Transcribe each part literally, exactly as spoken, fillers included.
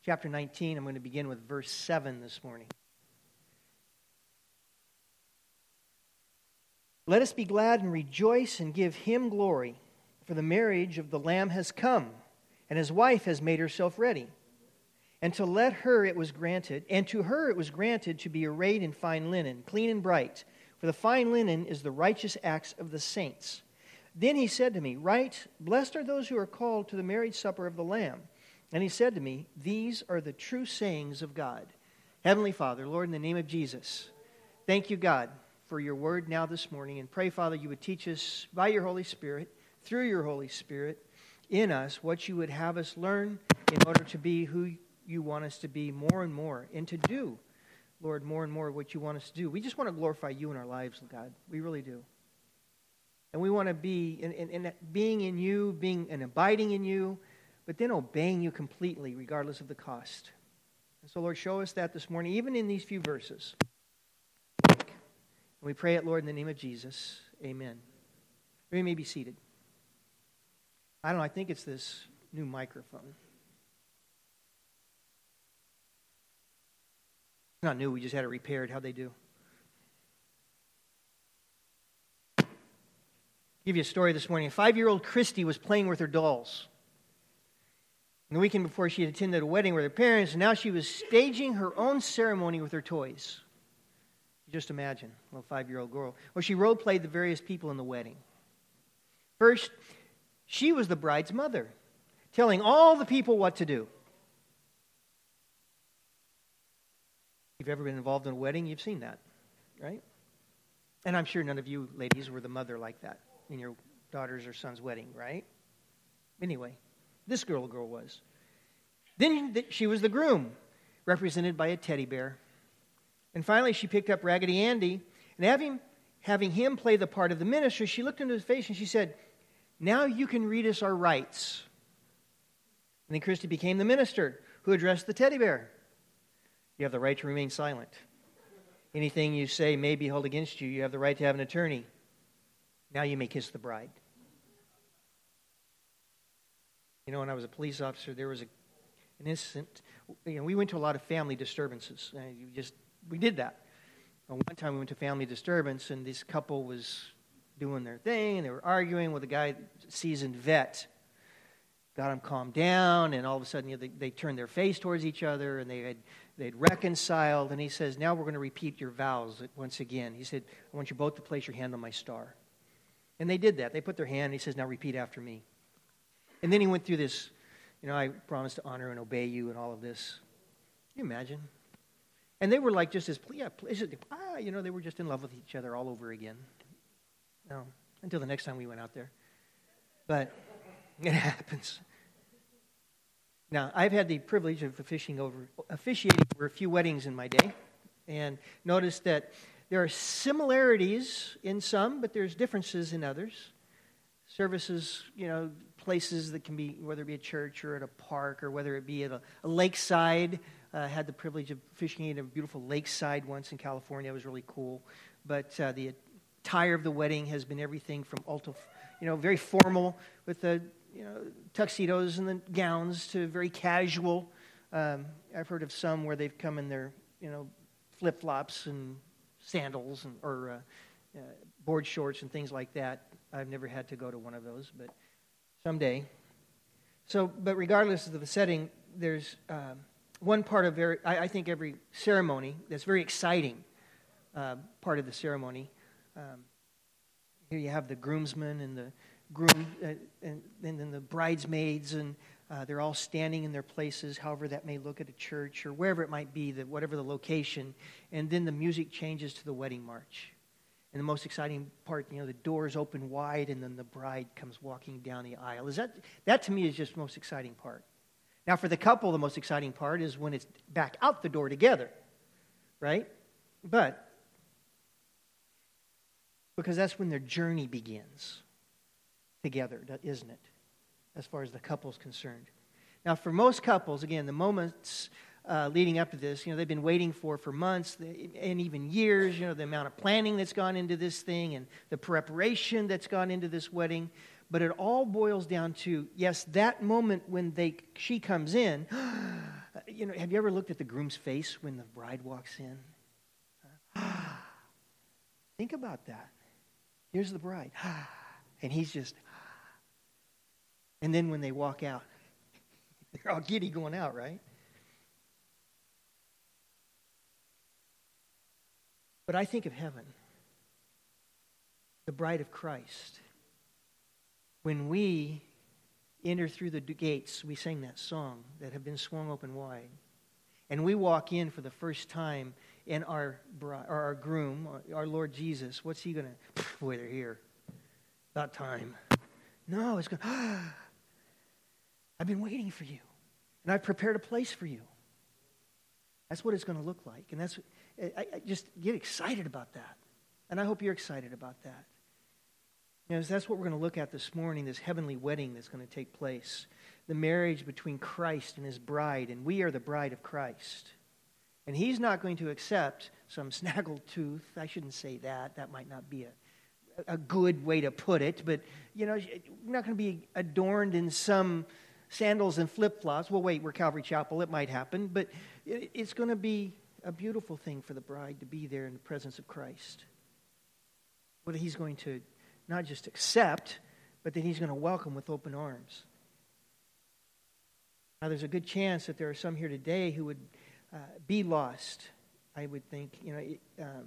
chapter nineteen. I'm going to begin with verse seven this morning. Let us be glad and rejoice and give him glory, for the marriage of the Lamb has come, and his wife has made herself ready. And to let her it was granted, and to her it was granted to be arrayed in fine linen, clean and bright, for the fine linen is the righteous acts of the saints. Then he said to me, Write, blessed are those who are called to the marriage supper of the Lamb. And he said to me, These are the true sayings of God. Heavenly Father, Lord, in the name of Jesus, thank you, God, for your word now this morning. And pray, Father, you would teach us by your Holy Spirit, through your Holy Spirit, in us, what you would have us learn in order to be who you want us to be more and more, and to do, Lord, more and more of what you want us to do. We just want to glorify you in our lives, God. We really do. And we want to be in, in, in being in you, being and abiding in you, but then obeying you completely, regardless of the cost. And so, Lord, show us that this morning, even in these few verses. And we pray it, Lord, in the name of Jesus. Amen. We may be seated. I don't know, I think it's this new microphone. It's not new, we just had it repaired. How'd they do? I'll give you a story this morning. Five-year-old Christy was playing with her dolls. And the weekend before, she had attended a wedding with her parents, and now she was staging her own ceremony with her toys. Just imagine, a little five-year-old girl. Well, she role-played the various people in the wedding. First, she was the bride's mother, telling all the people what to do. If you've ever been involved in a wedding, you've seen that, right? And I'm sure none of you ladies were the mother like that in your daughter's or son's wedding, right? Anyway, this girl girl was. Then she was the groom, represented by a teddy bear. And finally, she picked up Raggedy Andy, and having, having him play the part of the minister, she looked into his face and she said, Now you can read us our rights. And then Christy became the minister who addressed the teddy bear. You have the right to remain silent. Anything you say may be held against you. You have the right to have an attorney. Now you may kiss the bride. You know, when I was a police officer, there was a, an incident. You know, we went to a lot of family disturbances. Uh, you just we did that. Well, one time we went to family disturbance, and this couple was doing their thing, and they were arguing with a guy, seasoned vet. Got them calmed down, and all of a sudden, you know, they, they turned their face towards each other, and they had they'd reconciled. And he says, "Now we're going to repeat your vows once again." He said, "I want you both to place your hand on my star." And they did that. They put their hand, and he says, "Now repeat after me." And then he went through this, you know, I promise to honor and obey you, and all of this. Can you imagine? And they were like just as, yeah, ah, you know, they were just in love with each other all over again. No, until the next time we went out there. But it happens. Now, I've had the privilege of officiating over, officiating over a few weddings in my day, and noticed that there are similarities in some, but there's differences in others. Services, you know, places that can be, whether it be a church or at a park, or whether it be at a, a lakeside. I uh, had the privilege of officiating at a beautiful lakeside once in California. It was really cool. But uh, the attire of the wedding has been everything from ultra, you know, very formal with the, you know, tuxedos and the gowns to very casual. Um, I've heard of some where they've come in their, you know, flip-flops and sandals and or uh, uh, board shorts and things like that. I've never had to go to one of those, but someday. So, but regardless of the setting, there's um, one part of very, I, I think every ceremony that's very exciting uh, part of the ceremony. Um, here you have the groomsmen and the groom, uh, and, and then the bridesmaids, and uh, they're all standing in their places, however that may look at a church or wherever it might be, the, whatever the location. And then the music changes to the wedding march. And the most exciting part, you know, the doors open wide, and then the bride comes walking down the aisle. Is that that to me is just the most exciting part. Now, for the couple, the most exciting part is when it's back out the door together, right? But because that's when their journey begins together, isn't it? As far as the couple's concerned. Now, for most couples, again, the moments Uh, leading up to this, you know, they've been waiting for for months and even years, you know, the amount of planning that's gone into this thing and the preparation that's gone into this wedding. But it all boils down to, yes, that moment when they she comes in, Uh, you know, have you ever looked at the groom's face when the bride walks in? Think about that. Here's the bride. And he's just... And then when they walk out, they're all giddy going out, right? But I think of heaven, the bride of Christ. When we enter through the gates, we sang that song that have been swung open wide. And we walk in for the first time, and our bride, or our groom, our Lord Jesus, what's he going to... Boy, they're here. About time. No, it's going to... I've been waiting for you. And I've prepared a place for you. That's what it's going to look like. And that's... I, I just get excited about that. And I hope you're excited about that. You know, that's what we're going to look at this morning, this heavenly wedding that's going to take place. The marriage between Christ and his bride, and we are the bride of Christ. And he's not going to accept some snaggletooth. I shouldn't say that. That might not be a, a good way to put it. But, you know, we're not going to be adorned in some sandals and flip-flops. Well, wait, we're Calvary Chapel. It might happen. But it's going to be a beautiful thing for the bride to be there in the presence of Christ. What he's going to not just accept, but that he's going to welcome with open arms. Now, there's a good chance that there are some here today who would uh, be lost, I would think. You know, um,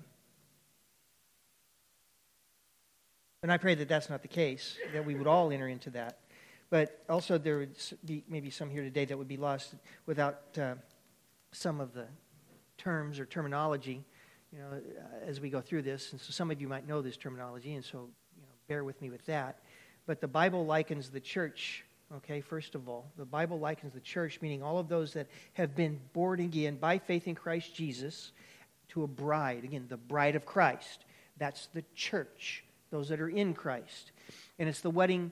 and I pray that that's not the case, that we would all enter into that. But also there would be maybe some here today that would be lost without uh, some of the terms or terminology, you know, uh, as we go through this. And so some of you might know this terminology, and so, you know, bear with me with that. But the Bible likens the church, okay, first of all. The Bible likens the church, meaning all of those that have been born again by faith in Christ Jesus, to a bride. Again, the bride of Christ. That's the church, those that are in Christ. And it's the wedding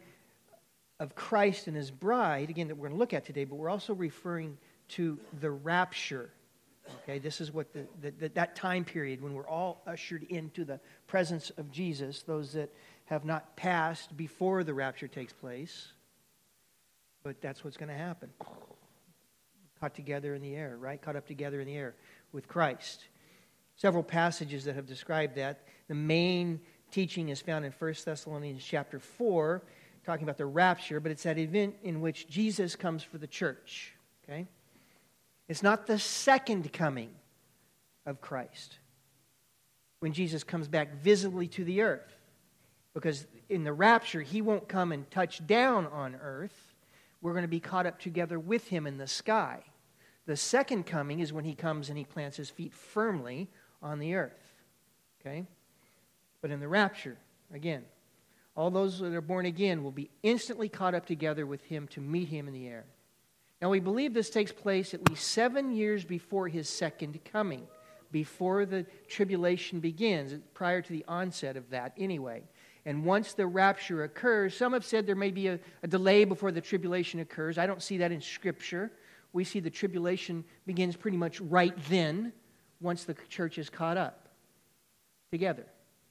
of Christ and his bride, again, that we're going to look at today, but we're also referring to the rapture. Okay, this is what the, the, the that time period when we're all ushered into the presence of Jesus, those that have not passed before the rapture takes place. But that's what's going to happen. Caught together in the air, right? Caught up together in the air with Christ. Several passages that have described that. The main teaching is found in First Thessalonians chapter four, talking about the rapture, but it's that event in which Jesus comes for the church. Okay? It's not the second coming of Christ, when Jesus comes back visibly to the earth. Because in the rapture, he won't come and touch down on earth. We're going to be caught up together with him in the sky. The second coming is when he comes and he plants his feet firmly on the earth. Okay? But in the rapture, again, all those that are born again will be instantly caught up together with him to meet him in the air. Now, we believe this takes place at least seven years before his second coming, before the tribulation begins, prior to the onset of that anyway. And once the rapture occurs, some have said there may be a, a delay before the tribulation occurs. I don't see that in Scripture. We see the tribulation begins pretty much right then, once the church is caught up together.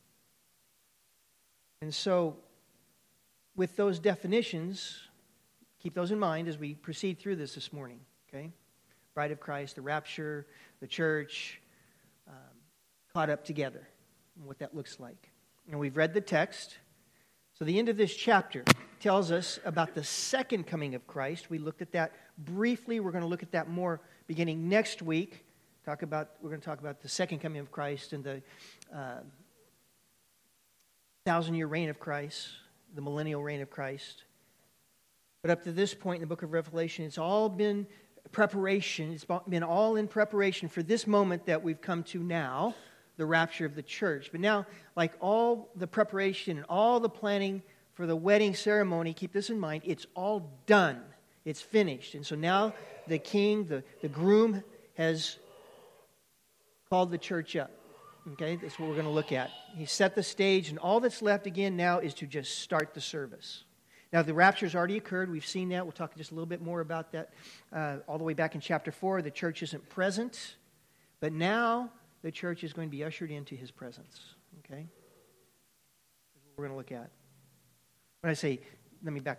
And so, with those definitions, keep those in mind as we proceed through this this morning, okay? Bride of Christ, the rapture, the church, um, caught up together, and what that looks like. And we've read the text. So the end of this chapter tells us about the second coming of Christ. We looked at that briefly. We're going to look at that more beginning next week. Talk about we're going to talk about the second coming of Christ and the uh, thousand-year reign of Christ, the millennial reign of Christ. But up to this point in the book of Revelation, it's all been preparation. It's been all in preparation for this moment that we've come to now, the rapture of the church. But now, like all the preparation and all the planning for the wedding ceremony, keep this in mind, it's all done. It's finished. And so now the king, the, the groom, has called the church up. Okay, that's what we're going to look at. He set the stage, and all that's left again now is to just start the service. Now, the rapture's already occurred. We've seen that. We'll talk just a little bit more about that uh, all the way back in chapter four. The church isn't present, but now the church is going to be ushered into his presence. Okay? That's what we're going to look at. When I say, let me back up.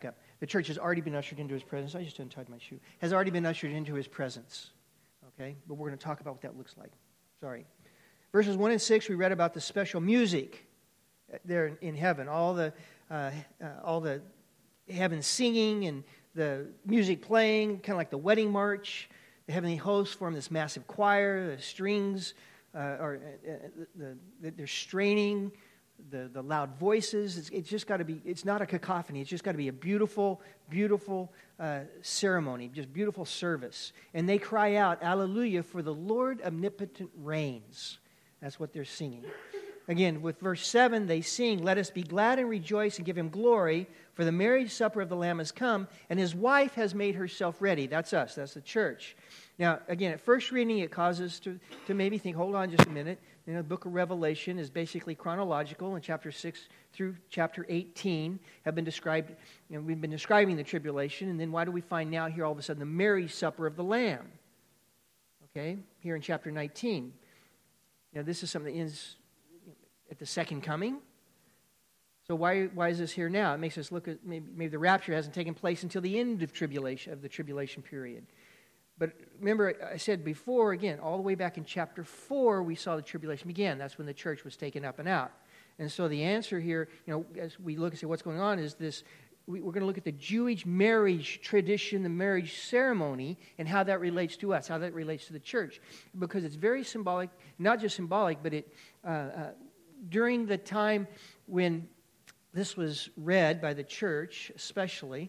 The church has already been ushered into his presence. I just untied my shoe. Has already been ushered into his presence. Okay? But we're going to talk about what that looks like. Sorry. Verses one and six, we read about the special music there in heaven. All the, uh, uh, all the heaven singing and the music playing, kind of like the wedding march. The heavenly hosts form this massive choir. The strings uh, are uh, the, the, they're straining. The, the loud voices, it's, it's just got to be, it's not a cacophony, it's just got to be a beautiful, beautiful uh, ceremony, just beautiful service. And they cry out, Alleluia, for the Lord omnipotent reigns. That's what they're singing. Again, with verse seven, they sing, let us be glad and rejoice and give him glory, for the marriage supper of the Lamb has come, and his wife has made herself ready. That's us, that's the church. Now, again, at first reading, it causes us to, to maybe think, hold on just a minute. You know, the book of Revelation is basically chronological, and chapter six through chapter eighteen have been described, you know, we've been describing the tribulation, and then why do we find now here all of a sudden the marriage supper of the Lamb? Okay, here in chapter nineteen. Now, this is something that ends at the second coming. So why why is this here now? It makes us look at maybe, maybe the rapture hasn't taken place until the end of tribulation of the tribulation period. But remember, I said before, again, all the way back in chapter four, we saw the tribulation begin. That's when the church was taken up and out. And so the answer here, you know, as we look and say what's going on, is this, we, we're going to look at the Jewish marriage tradition, the marriage ceremony, and how that relates to us, how that relates to the church. Because it's very symbolic, not just symbolic, but it uh, uh, during the time when this was read by the church, especially,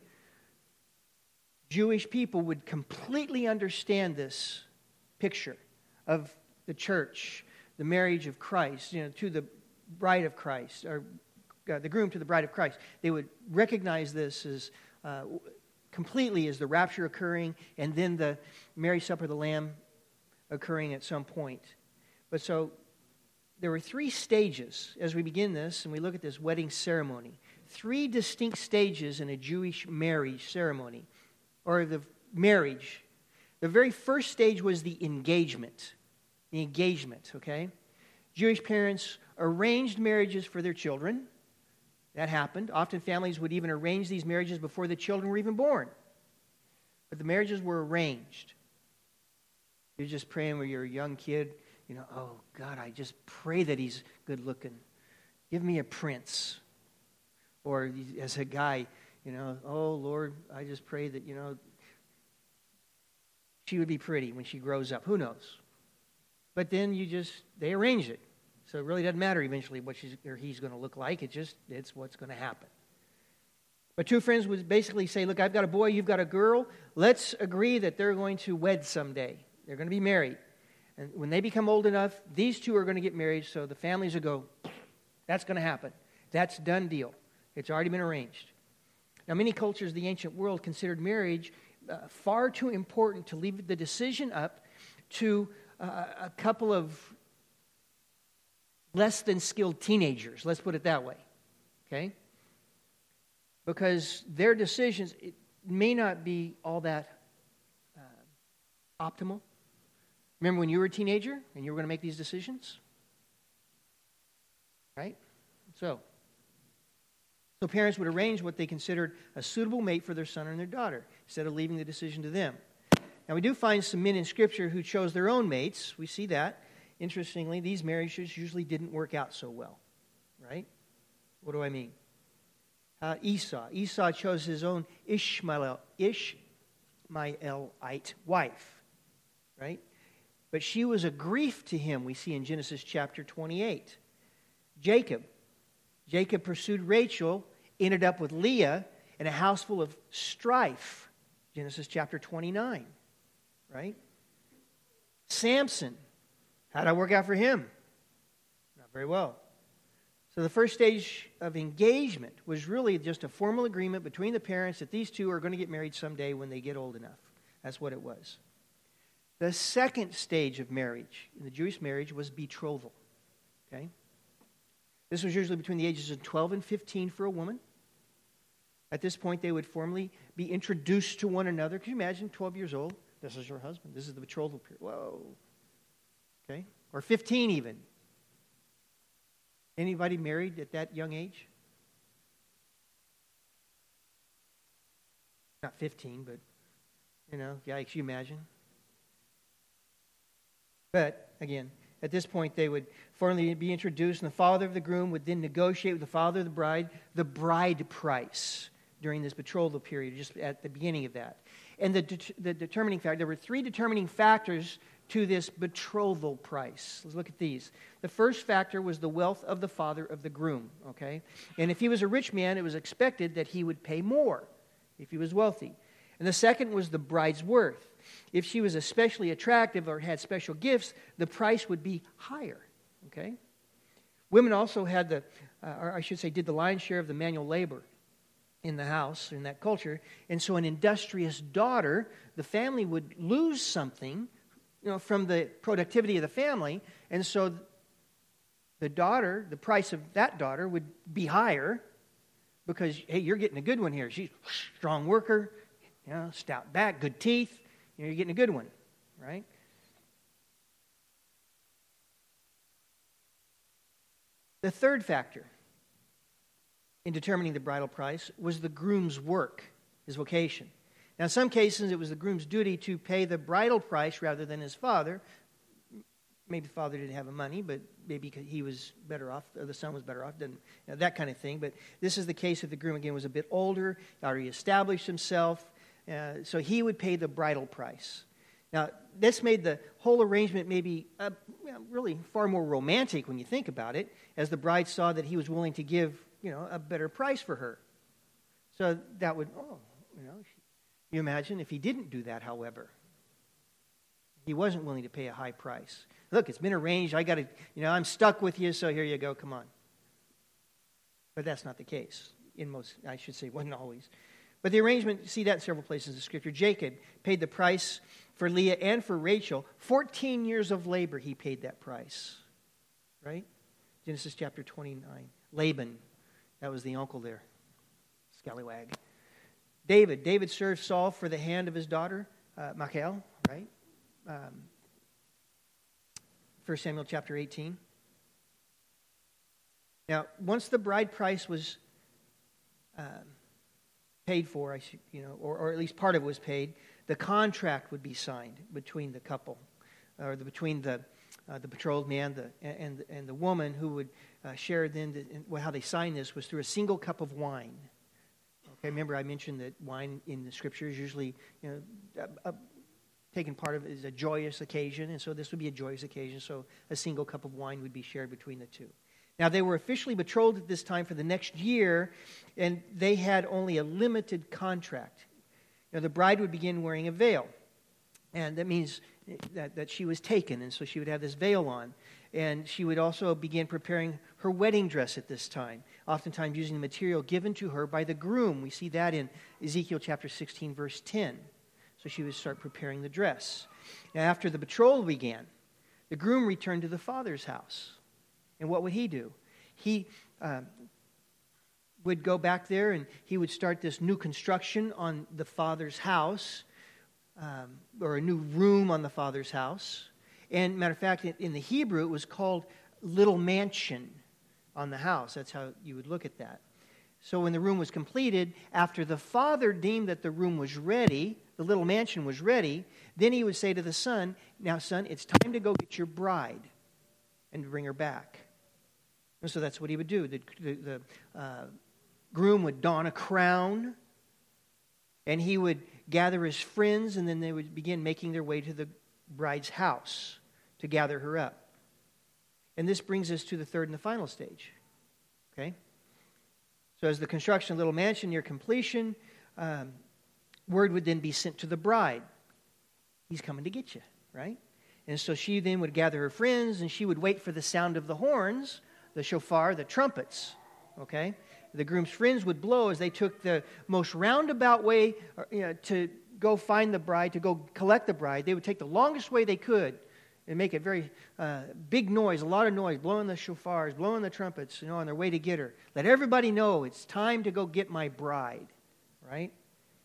Jewish people would completely understand this picture of the church, the marriage of Christ, you know, to the bride of Christ, or uh, the groom to the bride of Christ. They would recognize this as uh, completely as the rapture occurring, and then the marriage supper of the Lamb occurring at some point. But so there were three stages as we begin this, and we look at this wedding ceremony. Three distinct stages in a Jewish marriage ceremony, or the marriage. The very first stage was the engagement. The engagement, okay? Jewish parents arranged marriages for their children. That happened. Often families would even arrange these marriages before the children were even born. But the marriages were arranged. You're just praying when you're a young kid, you know, oh, God, I just pray that he's good looking. Give me a prince. Or as a guy, you know, oh, Lord, I just pray that, you know, she would be pretty when she grows up. Who knows? But then you just, they arrange it. So it really doesn't matter eventually what she's or he's going to look like. It just, it's what's going to happen. But two friends would basically say, look, I've got a boy, you've got a girl. Let's agree that they're going to wed someday. They're going to be married. And when they become old enough, these two are going to get married. So the families will go, that's going to happen. That's a done deal. It's already been arranged. Now, many cultures of the ancient world considered marriage uh, far too important to leave the decision up to uh, a couple of less than skilled teenagers. Let's put it that way, okay? Because their decisions it may not be all that uh, optimal. Remember when you were a teenager and you were going to make these decisions? Right? So... So parents would arrange what they considered a suitable mate for their son and their daughter, instead of leaving the decision to them. Now, we do find some men in Scripture who chose their own mates. We see that. Interestingly, these marriages usually didn't work out so well, right? What do I mean? Uh, Esau. Esau chose his own Ishmael, Ishmaelite wife, right? But she was a grief to him, we see in Genesis chapter twenty-eight. Jacob. Jacob pursued Rachel, ended up with Leah in a house full of strife. Genesis chapter twenty-nine, right? Samson. How did it work out for him? Not very well. So the first stage of engagement was really just a formal agreement between the parents that these two are going to get married someday when they get old enough. That's what it was. The second stage of marriage, in the Jewish marriage, was betrothal. Okay? This was usually between the ages of twelve and fifteen for a woman. At this point, they would formally be introduced to one another. Can you imagine, twelve years old? This is your husband. This is the betrothal period. Whoa. Okay? Or fifteen even. Anybody married at that young age? Not fifteen, but, you know, yikes, you imagine. But, again, at this point, they would formally be introduced, and the father of the groom would then negotiate with the father of the bride the bride price during this betrothal period, just at the beginning of that. And the, de- the determining factor, there were three determining factors to this betrothal price. Let's look at these. The first factor was the wealth of the father of the groom, okay? And if he was a rich man, it was expected that he would pay more if he was wealthy. And the second was the bride's worth. If she was especially attractive or had special gifts, the price would be higher, okay? Women also had the, uh, or I should say, did the lion's share of the manual labor in the house, in that culture. And so an industrious daughter, the family would lose something, you know, from the productivity of the family. And so the daughter, the price of that daughter would be higher because, hey, you're getting a good one here. She's a strong worker, you know, stout back, good teeth. You know, you're getting a good one, right? The third factor in determining the bridal price was the groom's work, his vocation. Now, in some cases, it was the groom's duty to pay the bridal price rather than his father. Maybe the father didn't have the money, but maybe he was better off, or the son was better off, didn't, you know, that kind of thing. But this is the case if the groom, again, was a bit older, already established himself, uh, so he would pay the bridal price. Now, this made the whole arrangement maybe uh, really far more romantic when you think about it, as the bride saw that he was willing to give, you know, a better price for her. So that would, oh, you know, you imagine if he didn't do that, however. He wasn't willing to pay a high price. Look, it's been arranged. I got to, you know, I'm stuck with you, so here you go. Come on. But that's not the case. In most, I should say, wasn't always. But the arrangement, you see that in several places in Scripture. Jacob paid the price for Leah and for Rachel. fourteen years of labor, he paid that price. Right? Genesis chapter twenty-nine. Laban, that was the uncle there. Scallywag. David. David served Saul for the hand of his daughter, uh, Michal, right? Um, First Samuel chapter eighteen. Now, once the bride price was um, paid for, I should, you know, or, or at least part of it was paid, the contract would be signed between the couple, or the, between the uh, the betrothed man the, and and the woman who would uh, share. Then the, well, how they signed this was through a single cup of wine. Okay, remember I mentioned that wine in the Scriptures usually, you know, a, a, taken part of it is a joyous occasion, and so this would be a joyous occasion, so a single cup of wine would be shared between the two. Now, they were officially betrothed at this time for the next year, and they had only a limited contract. Now, the bride would begin wearing a veil, and that means that, that she was taken, and so she would have this veil on. And she would also begin preparing her wedding dress at this time, oftentimes using the material given to her by the groom. We see that in Ezekiel chapter sixteen, verse ten. So she would start preparing the dress. Now, after the betrothal began, the groom returned to the father's house. And what would he do? He uh, would go back there and he would start this new construction on the father's house, um, or a new room on the father's house. And matter of fact, in the Hebrew, it was called little mansion on the house. That's how you would look at that. So when the room was completed, after the father deemed that the room was ready, the little mansion was ready, then he would say to the son, now son, it's time to go get your bride and bring her back. And so that's what he would do. The, the, the uh, groom would don a crown, and he would gather his friends, and then they would begin making their way to the bride's house to gather her up. And this brings us to the third and the final stage. Okay? So as the construction of the little mansion near completion, um, word would then be sent to the bride. He's coming to get you, right? And so she then would gather her friends, and she would wait for the sound of the horns, the shofar, the trumpets, okay? The groom's friends would blow as they took the most roundabout way, you know, to go find the bride, to go collect the bride. They would take the longest way they could and make a very uh, big noise, a lot of noise, blowing the shofars, blowing the trumpets, you know, on their way to get her. Let everybody know it's time to go get my bride, right?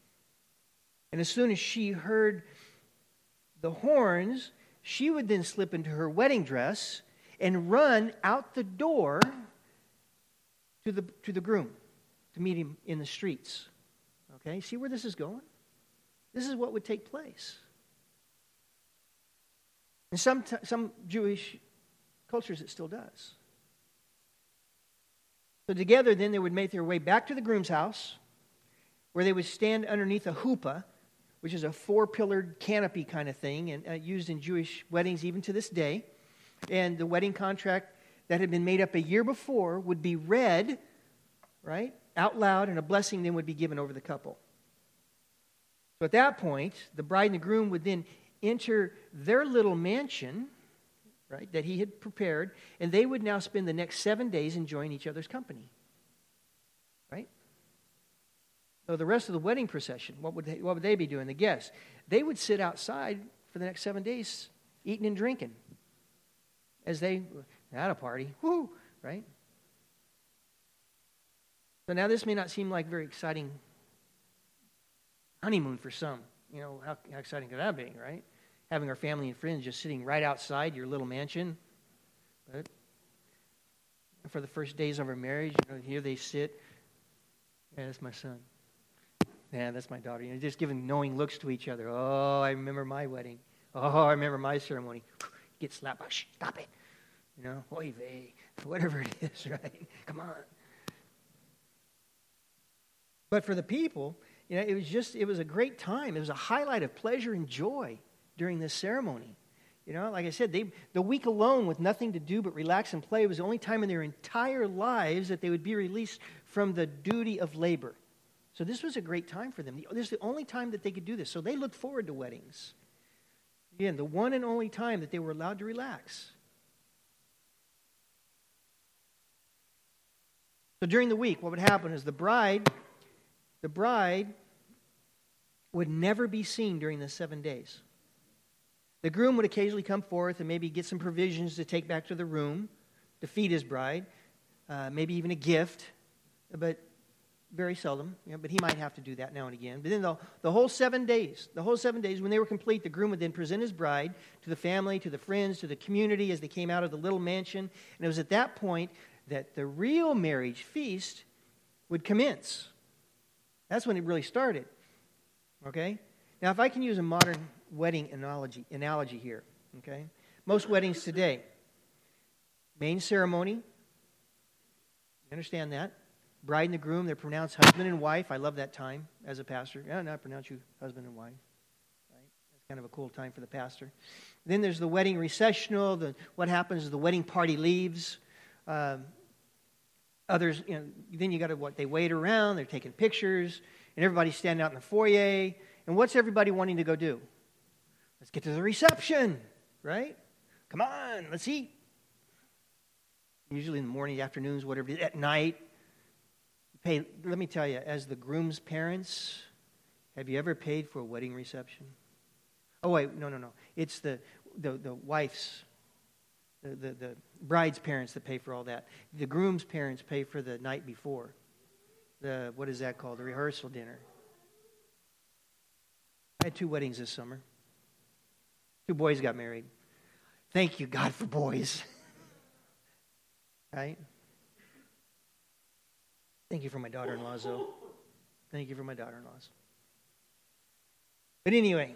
And as soon as she heard the horns, she would then slip into her wedding dress and run out the door to the to the groom to meet him in the streets. Okay, see where this is going? This is what would take place. In some, t- some Jewish cultures, it still does. So together, then, they would make their way back to the groom's house, where they would stand underneath a huppah, which is a four-pillared canopy kind of thing, and uh, used in Jewish weddings even to this day. And the wedding contract that had been made up a year before would be read, right, out loud, and a blessing then would be given over the couple. So at that point, the bride and the groom would then enter their little mansion, right, that he had prepared, and they would now spend the next seven days enjoying each other's company. Right? So the rest of the wedding procession, what would they, what would they be doing? The guests, they would sit outside for the next seven days, eating and drinking, as they had a party. Woo! Right? So now this may not seem like very exciting honeymoon for some. You know, how, how exciting could that be, right? Having our family and friends just sitting right outside your little mansion. But for the first days of our marriage, you know, here they sit. Yeah, that's my son. Yeah, that's my daughter. You know, just giving knowing looks to each other. Oh, I remember my wedding. Oh, I remember my ceremony. Get slapped. Oh, shh, stop it. You know, oy vey, whatever it is, right? Come on. But for the people, you know, it was just, it was a great time. It was a highlight of pleasure and joy during this ceremony. You know, like I said, they the week alone with nothing to do but relax and play was the only time in their entire lives that they would be released from the duty of labor. So this was a great time for them. This is the only time that they could do this. So they looked forward to weddings. Again, the one and only time that they were allowed to relax. So during the week, what would happen is the bride, the bride would never be seen during the seven days. The groom would occasionally come forth and maybe get some provisions to take back to the room to feed his bride, uh, maybe even a gift, but very seldom. You know, but he might have to do that now and again. But then the, the whole seven days, the whole seven days, when they were complete, the groom would then present his bride to the family, to the friends, to the community as they came out of the little mansion. And it was at that point that the real marriage feast would commence. That's when it really started. Okay? Now, if I can use a modern wedding analogy, analogy here, okay? Most weddings today, main ceremony, you understand that? Bride and the groom, they're pronounced husband and wife. I love that time as a pastor. Yeah, no, I pronounce you husband and wife. Right? That's kind of a cool time for the pastor. Then there's the wedding recessional. The, what happens is the wedding party leaves. Um, others, you know, then you got to what? They wait around. They're taking pictures, and everybody's standing out in the foyer. And what's everybody wanting to go do? Let's get to the reception, right? Come on, let's eat. Usually in the morning, afternoons, whatever, at night. Pay, let me tell you, as the groom's parents, have you ever paid for a wedding reception? Oh, wait, no, no, no. It's the the, the wife's, the, the, the bride's parents that pay for all that. The groom's parents pay for the night before. The, what is that called? The rehearsal dinner. I had two weddings this summer. Two boys got married. Thank you, God, for boys. Right? Thank you for my daughter-in-laws, though. Thank you for my daughter-in-laws. But anyway,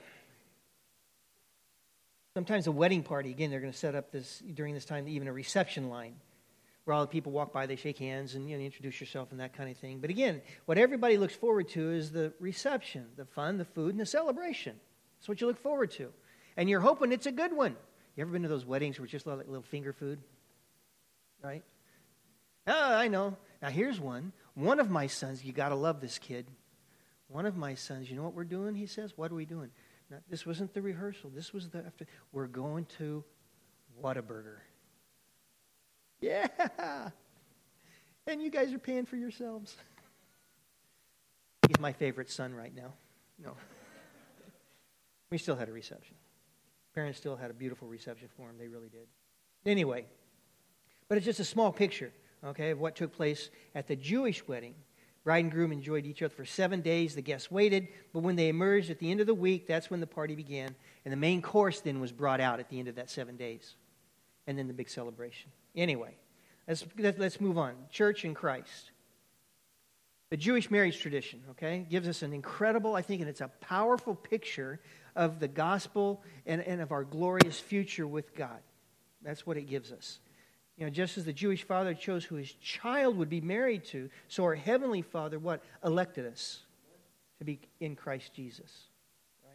sometimes a wedding party, again, they're going to set up this, during this time, even a reception line, where all the people walk by, they shake hands, and you know, introduce yourself and that kind of thing. But again, what everybody looks forward to is the reception, the fun, the food, and the celebration. That's what you look forward to. And you're hoping it's a good one. You ever been to those weddings where it's just like little finger food? Right? Oh, I know. Now here's one. One of my sons, you got to love this kid. One of my sons, you know what we're doing? He says, what are we doing? Now, this wasn't the rehearsal. This was the after. We're going to Whataburger. Yeah. And you guys are paying for yourselves. He's my favorite son right now. No. We still had a reception. Parents still had a beautiful reception for him. They really did. Anyway, but it's just a small picture, okay, of what took place at the Jewish wedding. Bride and groom enjoyed each other for seven days. The guests waited, but when they emerged at the end of the week, that's when the party began. And the main course then was brought out at the end of that seven days. And then the big celebration. Anyway, let's, let's move on. Church in Christ. The Jewish marriage tradition, okay, gives us an incredible, I think, and it's a powerful picture of the gospel and, and of our glorious future with God. That's what it gives us. You know, just as the Jewish father chose who his child would be married to, so our heavenly Father, what? Elected us to be in Christ Jesus. Right?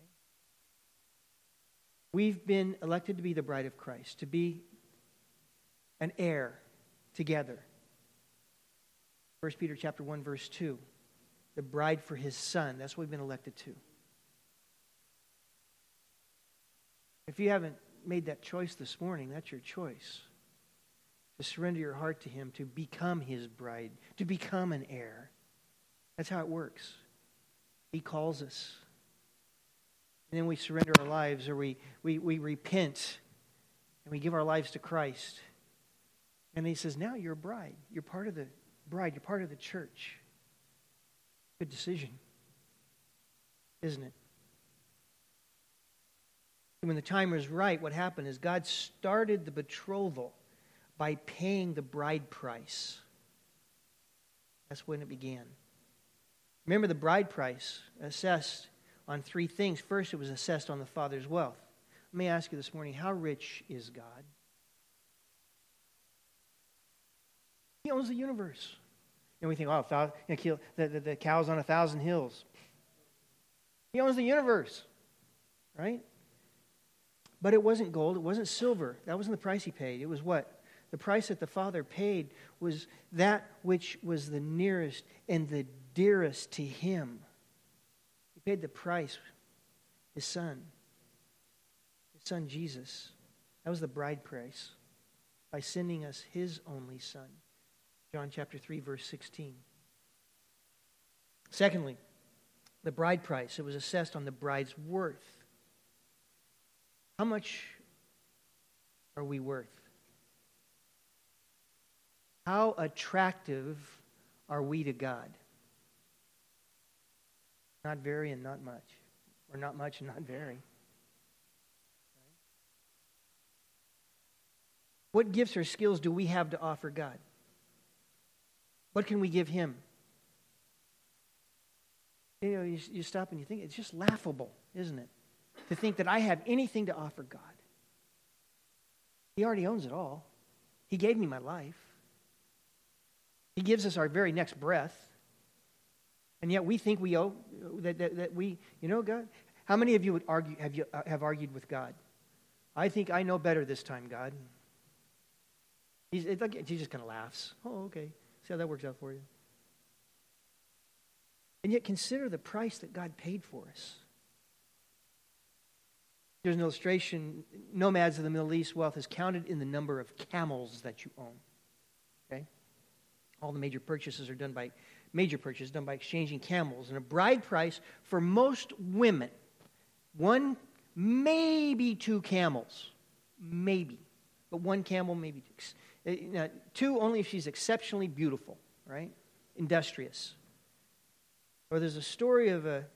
We've been elected to be the bride of Christ, to be an heir together. First Peter chapter one, verse two. The bride for his son. That's what we've been elected to. If you haven't made that choice this morning, that's your choice. To surrender your heart to him, to become his bride, to become an heir. That's how it works. He calls us. And then we surrender our lives, or we, we, we repent, and we give our lives to Christ. And he says, now you're a bride. You're part of the bride. You're part of the church. Good decision, isn't it? And when the time was right, what happened is God started the betrothal by paying the bride price. That's when it began. Remember, the bride price assessed on three things. First, it was assessed on the father's wealth. Let me ask you this morning, how rich is God? He owns the universe. And we think, oh, the, the, the cow's on a thousand hills. He owns the universe, right? But it wasn't gold. It wasn't silver. That wasn't the price he paid. It was what? The price that the Father paid was that which was the nearest and the dearest to him. He paid the price, his son. His son Jesus. That was the bride price by sending us his only son. John chapter three, verse sixteen. Secondly, the bride price. It was assessed on the bride's worth. How much are we worth? How attractive are we to God? Not very and not much. Or not much and not very. What gifts or skills do we have to offer God? What can we give him? You know, you, you stop and you think, it's just laughable, isn't it? To think that I have anything to offer God. He already owns it all. He gave me my life. He gives us our very next breath. And yet we think we owe, that, that, that we, you know, God, how many of you would argue, have you uh, have argued with God? I think I know better this time, God. He's, it's like, he just kind of laughs. Oh, okay. See how that works out for you. And yet consider the price that God paid for us. There's an illustration. Nomads of the Middle East, wealth is counted in the number of camels that you own. Okay? All the major purchases are done by, major purchases done by exchanging camels. And a bride price for most women, one, maybe two camels. Maybe. But one camel, maybe two. Now, two only if she's exceptionally beautiful, right? Industrious. Or there's a story of a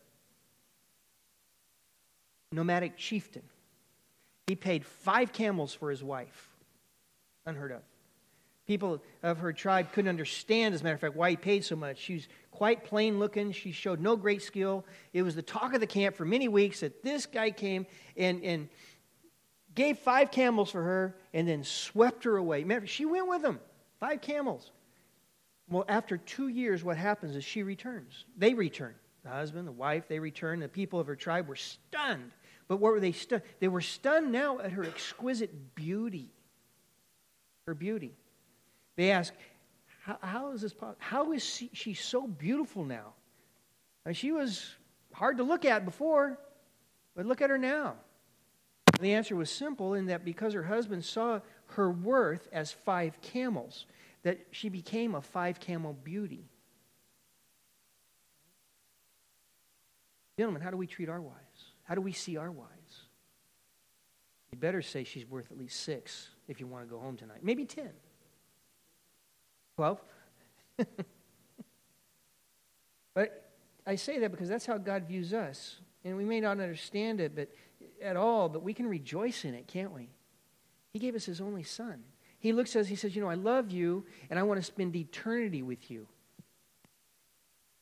nomadic chieftain. He paid five camels for his wife. Unheard of. People of her tribe couldn't understand, as a matter of fact, why he paid so much. She was quite plain looking. She showed no great skill. It was the talk of the camp for many weeks that this guy came and, and gave five camels for her and then swept her away. Remember, she went with him. Five camels. Well, after two years, what happens is she returns. They return. The husband, the wife, they return. The people of her tribe were stunned. But what were they stunned? They were stunned now at her exquisite beauty. Her beauty. They ask, how, how is this possible? How is she, she so beautiful now? And she was hard to look at before, but look at her now. And the answer was simple in that because her husband saw her worth as five camels, that she became a five-camel beauty. Gentlemen, how do we treat our wives? How do we see our wives? You better say she's worth at least six if you want to go home tonight. Maybe ten. Twelve. But I say that because that's how God views us. And we may not understand it but at all, but we can rejoice in it, can't we? He gave us his only son. He looks at us, he says, you know, I love you, and I want to spend eternity with you.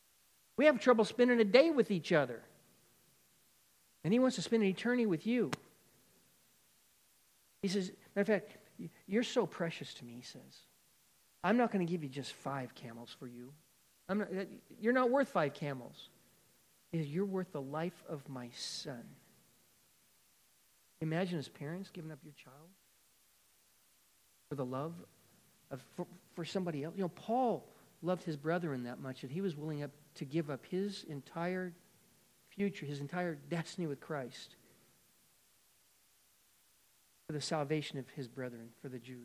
We have trouble spending a day with each other. And he wants to spend an eternity with you. He says, matter of fact, you're so precious to me, he says. I'm not going to give you just five camels for you. I'm not, you're not worth five camels. He says, you're worth the life of my son. Imagine his parents giving up your child for the love of for, for somebody else. You know, Paul loved his brethren that much that he was willing up to give up his entire future, his entire destiny with Christ for the salvation of his brethren, for the Jews.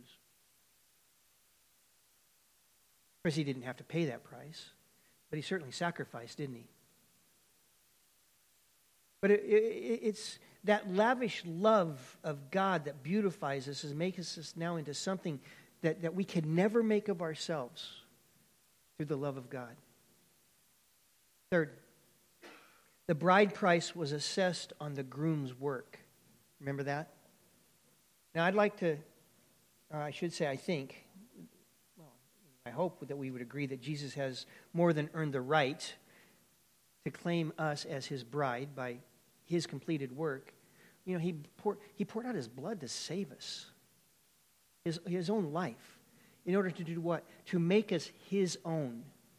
Of course, he didn't have to pay that price, but he certainly sacrificed, didn't he? But it, it, it's that lavish love of God that beautifies us and makes us now into something that, that we could never make of ourselves through the love of God. Third, the bride price was assessed on the groom's work. Remember that? Now, I'd like to, uh, I should say, I think, well, I hope that we would agree that Jesus has more than earned the right to claim us as his bride by his completed work. You know, he poured, he poured out his blood to save us, his, his own life, in order to do what? To make us his own,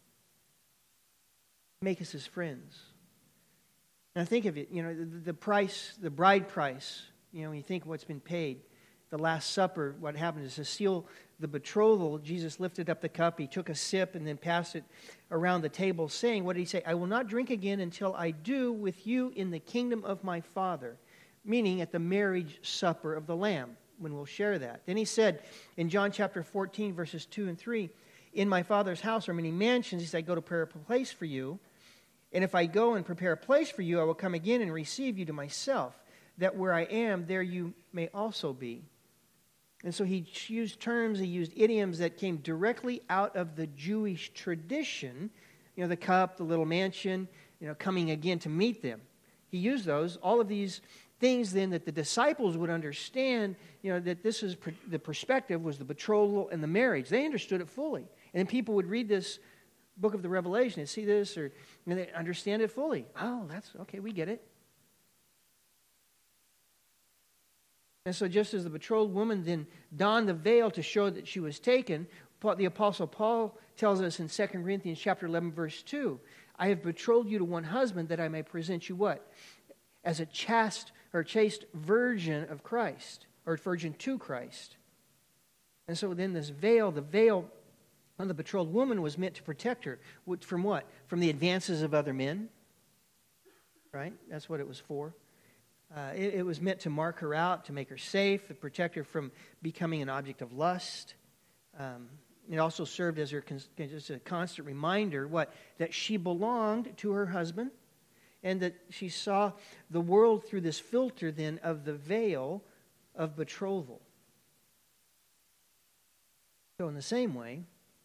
make us his friends. Now think of it, you know, the, the price, the bride price, you know, when you think of what's been paid, the Last Supper, what happened is to seal the betrothal, Jesus lifted up the cup, he took a sip and then passed it around the table, saying, what did he say? I will not drink again until I do with you in the kingdom of my Father, meaning at the marriage supper of the Lamb, when we'll share that. Then he said in John chapter fourteen, verses two and three, in my Father's house are many mansions, he said, I go to prepare a place for you, and if I go and prepare a place for you, I will come again and receive you to myself, that where I am, there you may also be. And so he used terms, he used idioms that came directly out of the Jewish tradition. You know, the cup, the little mansion, you know, coming again to meet them. He used those, all of these things then that the disciples would understand, you know, that this is the perspective was the betrothal and the marriage. They understood it fully. And then people would read this book of the Revelation and see this, or you know, they understand it fully. Oh, that's, okay, we get it. And so just as the betrothed woman then donned the veil to show that she was taken, the Apostle Paul tells us in Second Corinthians chapter eleven, verse two, I have betrothed you to one husband that I may present you what? As a chaste or chaste virgin of Christ, or virgin to Christ. And so then this veil, the veil on the betrothed woman was meant to protect her. From what? From the advances of other men. Right? That's what it was for. Uh, it, it was meant to mark her out, to make her safe, to protect her from becoming an object of lust. Um, it also served as her just a constant reminder, what? That she belonged to her husband, and that she saw the world through this filter then of the veil of betrothal. So in the same way,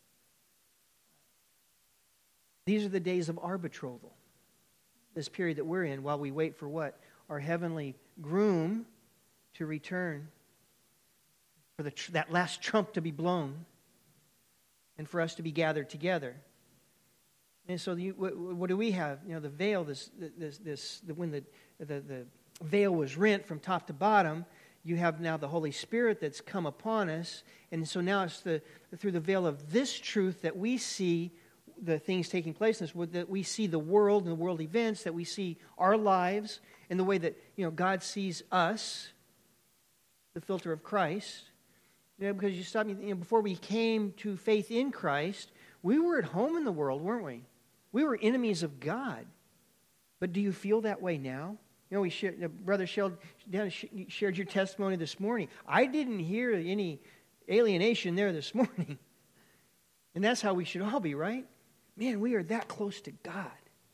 these are the days of our betrothal. This period that we're in while we wait for what? Our heavenly groom to return, for the tr- that last trump to be blown, and for us to be gathered together. And so, the, what, what do we have? You know, the veil. This, this, this. The, when the, the the veil was rent from top to bottom, you have now the Holy Spirit that's come upon us, and so now it's the through the veil of this truth that we see the things taking place in this world, that we see the world and the world events, that we see our lives in the way that, you know, God sees us, the filter of Christ. You know, because you stop me, you know, before we came to faith in Christ, we were at home in the world, weren't we? We were enemies of God. But do you feel that way now? You know, we shared, Brother Sheldon shared your testimony this morning. I didn't hear any alienation there this morning. And that's how we should all be, right? Man, we are that close to God.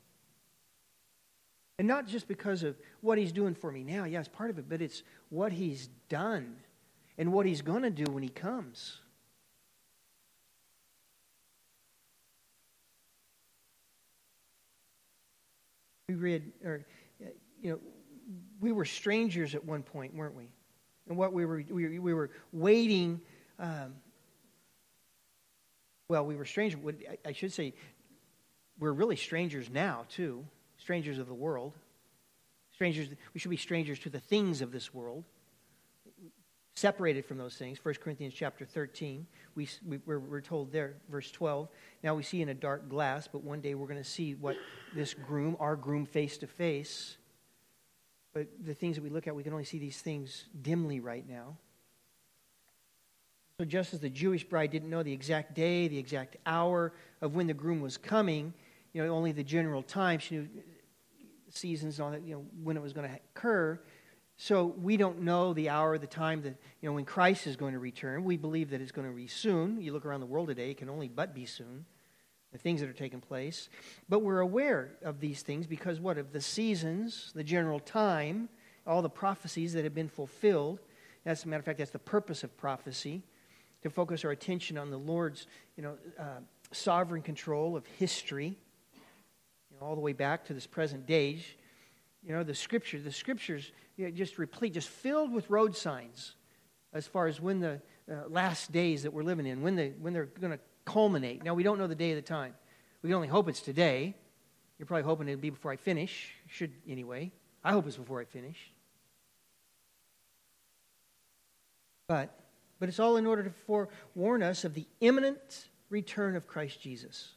And not just because of what He's doing for me now. Yeah, it's part of it. But it's what He's done and what He's going to do when He comes. We read, or, you know, we were strangers at one point, weren't we? And what we were, we, we were waiting. Um, well, we were strangers. I should say, we're really strangers now, too. Strangers of the world. Strangers, we should be strangers to the things of this world. Separated from those things. First Corinthians chapter thirteen, we, we, we're, we're told there, verse twelve, now we see in a dark glass, but one day we're going to see what this groom, our groom face to face. But the things that we look at, we can only see these things dimly right now. So just as the Jewish bride didn't know the exact day, the exact hour of when the groom was coming, you know, only the general time, she knew seasons and all that, you know, when it was going to occur. So we don't know the hour, the time that, you know, when Christ is going to return. We believe that it's going to be soon. You look around the world today, it can only but be soon, the things that are taking place. But we're aware of these things because what? Of the seasons, the general time, all the prophecies that have been fulfilled. As a matter of fact, that's the purpose of prophecy, to focus our attention on the Lord's, you know, uh, sovereign control of history, you know, all the way back to this present day. You know, the scripture, the scriptures, you know, just replete, just filled with road signs as far as when the uh, last days that we're living in, when they when they're going to culminate. Now, we don't know the day of the time. We can only hope it's today. You're probably hoping it'll be before I finish. Should anyway. I hope it's before I finish. But, but it's all in order to forewarn us of the imminent return of Christ Jesus.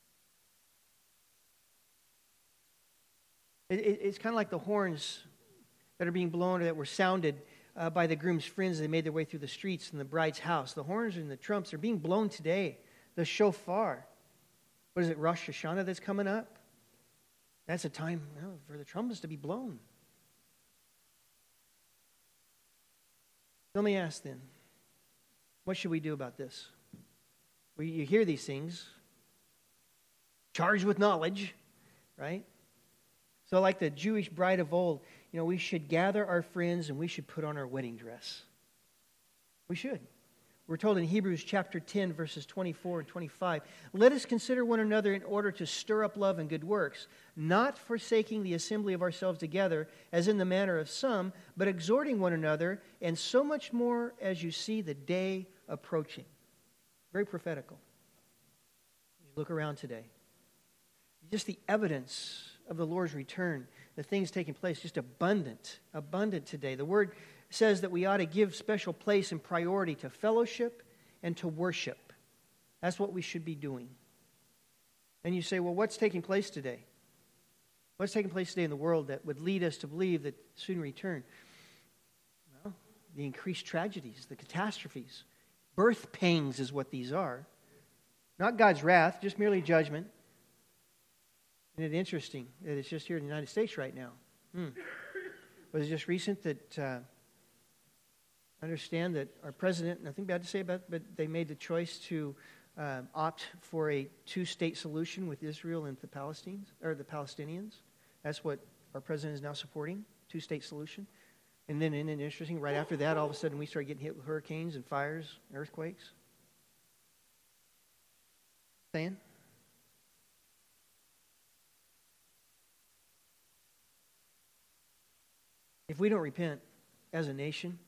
It, it, it's kind of like the horns that are being blown or that were sounded uh, by the groom's friends as they made their way through the streets in the bride's house. The horns and the trumps are being blown today. The shofar. What is it, Rosh Hashanah that's coming up? That's a time, you know, for the trumpets to be blown. Let me ask then, what should we do about this? Well, you hear these things, charged with knowledge, right? So like the Jewish bride of old, you know, we should gather our friends and we should put on our wedding dress. We should. We're told in Hebrews chapter ten, verses twenty-four and twenty-five, let us consider one another in order to stir up love and good works, not forsaking the assembly of ourselves together, as in the manner of some, but exhorting one another, and so much more as you see the day approaching. Very prophetical. You look around today. Just the evidence of the Lord's return, the things taking place, just abundant, abundant today. The Word says that we ought to give special place and priority to fellowship and to worship. That's what we should be doing. And you say, well, what's taking place today? What's taking place today in the world that would lead us to believe that soon return? Well, the increased tragedies, the catastrophes. Birth pangs is what these are. Not God's wrath, just merely judgment. Isn't it interesting that it's just here in the United States right now? Hmm. Was it just recent that uh, I understand that our president, nothing bad to say about it, but they made the choice to uh, opt for a two-state solution with Israel and the Palestinians, or the Palestinians. That's what our president is now supporting, two-state solution. And then, and interesting, right after that, all of a sudden we started getting hit with hurricanes and fires, earthquakes. Saying? If we don't repent as a nation,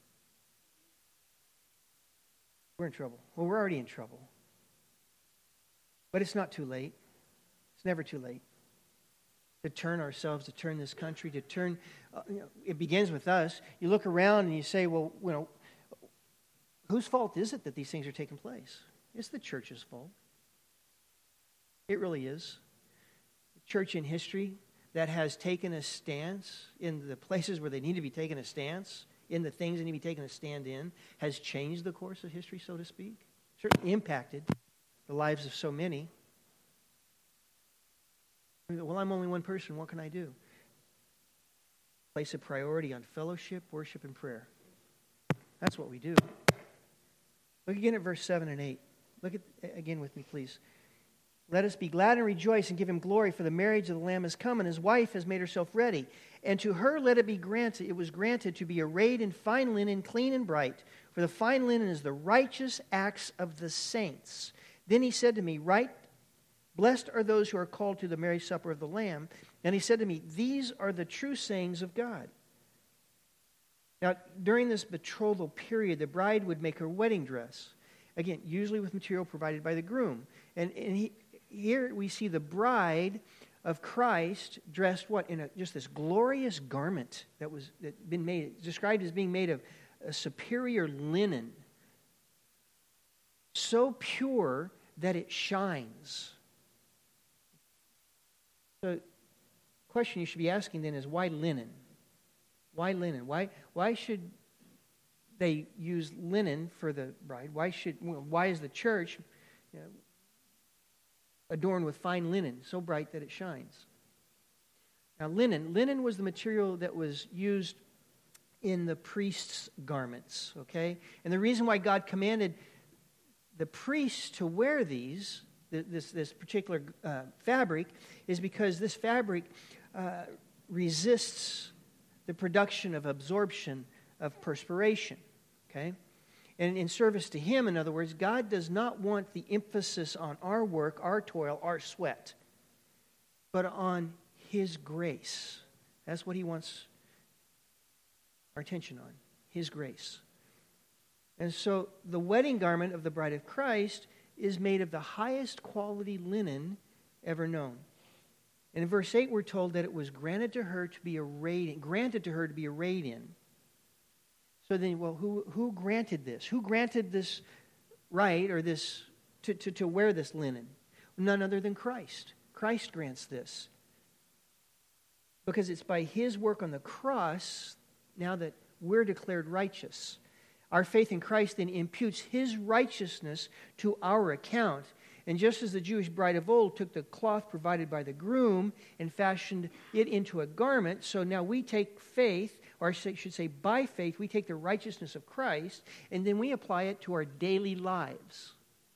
we're in trouble. Well, we're already in trouble. But it's not too late. It's never too late to turn ourselves, to turn this country, to turn, uh, you know, it begins with us. You look around and you say, well, you know, whose fault is it that these things are taking place? It's the church's fault. It really is. The church in history that has taken a stance in the places where they need to be taking a stance, in the things they need to be taking a stand in, has changed the course of history, so to speak. Certainly impacted the lives of so many. Well, I'm only one person. What can I do? Place a priority on fellowship, worship, and prayer. That's what we do. Look again at verse seven and eight. Look at again with me, please. Let us be glad and rejoice and give him glory, for the marriage of the Lamb has come, and his wife has made herself ready. And to her let it be granted, it was granted to be arrayed in fine linen, clean and bright, for the fine linen is the righteous acts of the saints. Then he said to me, Right, blessed are those who are called to the marriage supper of the Lamb. And he said to me, These are the true sayings of God. Now, during this betrothal period, the bride would make her wedding dress. Again, usually with material provided by the groom. And, and he... here we see the bride of Christ dressed what? In a, just this glorious garment that was that been made, described as being made of a superior linen, so pure that it shines. So the question you should be asking then is, why linen? Why linen? Why why should they use linen for the bride? Why should why is the church, you know, adorned with fine linen, so bright that it shines? Now, linen, linen was the material that was used in the priest's garments, okay? And the reason why God commanded the priests to wear these, this, this particular uh, fabric, is because this fabric uh, resists the production of absorption of perspiration, okay? And in service to Him, in other words, God does not want the emphasis on our work, our toil, our sweat, but on His grace. That's what He wants our attention on, His grace. And so the wedding garment of the bride of Christ is made of the highest quality linen ever known. And in verse eight, we're told that it was granted to her to be arrayed in, granted to her to be arrayed in. So then, well, who who granted this? Who granted this right or this to, to, to wear this linen? None other than Christ. Christ grants this. Because it's by His work on the cross now that we're declared righteous. Our faith in Christ then imputes His righteousness to our account. And just as the Jewish bride of old took the cloth provided by the groom and fashioned it into a garment, so now we take faith, or I should say by faith, we take the righteousness of Christ, and then we apply it to our daily lives.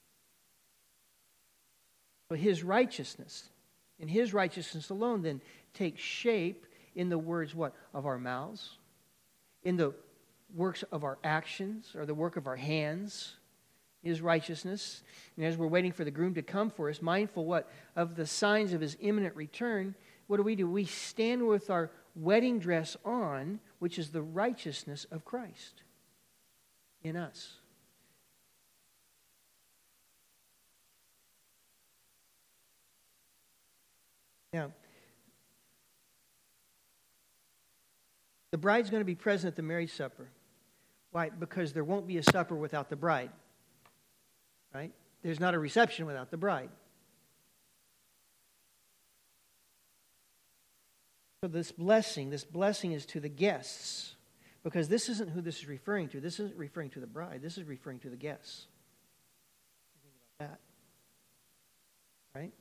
So His righteousness, and His righteousness alone then takes shape in the words, what? Of our mouths, in the works of our actions, or the work of our hands, His righteousness. And as we're waiting for the groom to come for us, mindful what? Of the signs of His imminent return, what do we do? We stand with our wedding dress on, which is the righteousness of Christ in us. Now, the bride's going to be present at the marriage supper. Why? Because there won't be a supper without the bride. Right? There's not a reception without the bride. So this blessing, this blessing is to the guests. Because this isn't who this is referring to. This isn't referring to the bride. This is referring to the guests. Think about that. Right?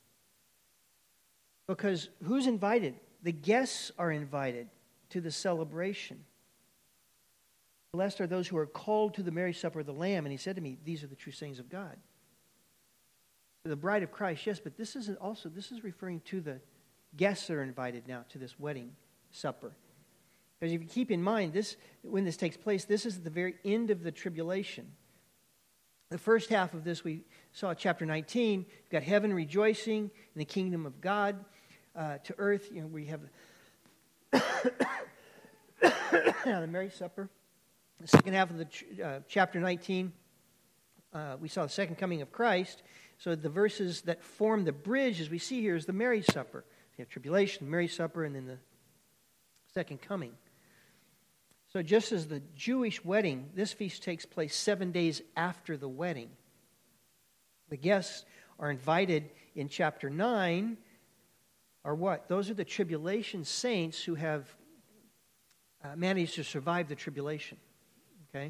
Because who's invited? The guests are invited to the celebration. Blessed are those who are called to the marriage supper of the Lamb. And He said to me, these are the true sayings of God. The bride of Christ, yes, but this isn't also, this is referring to the guests that are invited now to this wedding supper. Because if you keep in mind, this when this takes place, this is at the very end of the tribulation. The first half of this, we saw chapter nineteen. You've got heaven rejoicing in the kingdom of God. Uh, to earth, you know, we have the marriage supper. The second half of the uh, chapter nineteen, uh, we saw the second coming of Christ. So the verses that form the bridge, as we see here, is the marriage supper. You have tribulation, marriage supper, and then the second coming. So just as the Jewish wedding, this feast takes place seven days after the wedding. The guests are invited in chapter nine, are what? Those are the tribulation saints who have uh, managed to survive the tribulation. Okay?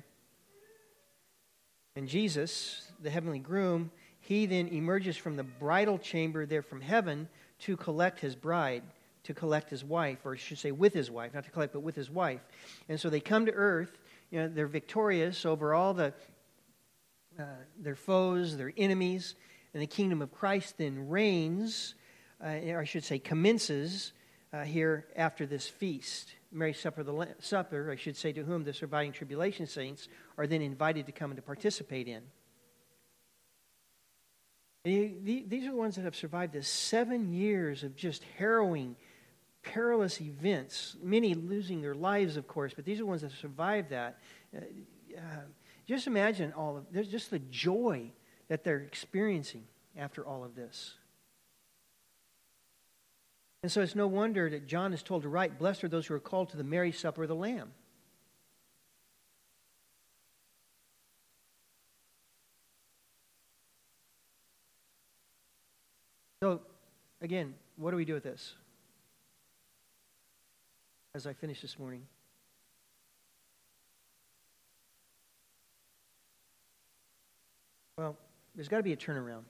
And Jesus, the heavenly groom, He then emerges from the bridal chamber there from heaven to collect His bride, to collect His wife, or I should say with His wife, not to collect, but with His wife. And so they come to earth, you know, they're victorious over all the uh, their foes, their enemies, and the kingdom of Christ then reigns, uh, or I should say commences, uh, here after this feast. Marriage supper, the supper, I should say, to whom the surviving tribulation saints are then invited to come and to participate in. And these are the ones that have survived this seven years of just harrowing, perilous events. Many losing their lives, of course, but these are the ones that have survived that. Uh, uh, just imagine all of there's just the joy that they're experiencing. after all of this. And so it's no wonder that John is told to write, "Blessed are those who are called to the marriage supper of the Lamb." So, again, what do we do with this? As I finish this morning. Well, there's got to be a turnaround.